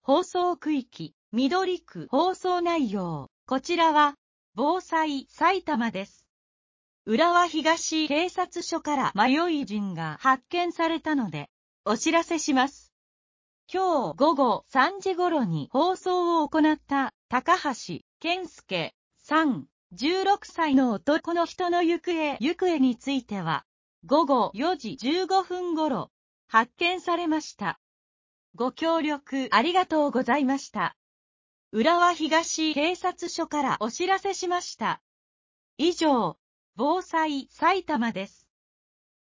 放送区域、緑区放送内容。こちらは、防災埼玉です。浦和東警察署から迷い人が発見されたので、お知らせします。今日午後3時頃に放送を行った高橋健介さん、16歳の男の人の行方については、午後4時15分頃、発見されました。ご協力ありがとうございました。浦和東警察署からお知らせしました。以上、防災埼玉です。